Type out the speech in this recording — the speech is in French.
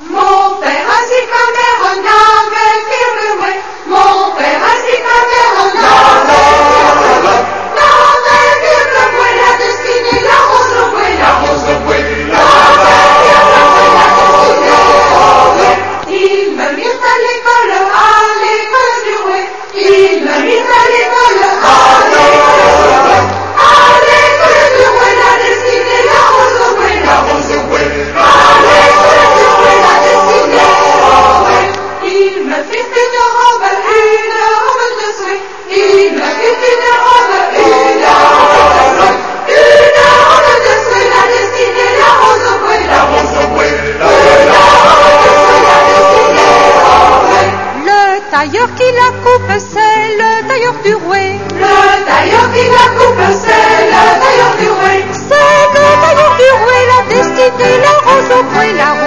Mon père ainsi que mère n'avait firme ouais. Mon père ainsi que mère n'avait firme ouais. La destinée, la rose de bouée, la rose de bouée, n'avait firme ouais. La destinée. Il me mit à l'école du Rouet. Il me mit à l'école du Rouet. La destinée, la rose de bouée, la rose de bouée, il me fit une robe de souhait. Il me fit une robe de souhait. La destinée, la rose au bouet, la rose au bouet, la rose au bouet, la destinée. Le tailleur qui la coupe, c'est le tailleur du Rouet. Le tailleur qui la coupe, c'est le tailleur du Rouet. C'est le tailleur du Rouet. La destinée, la rose au bouet, la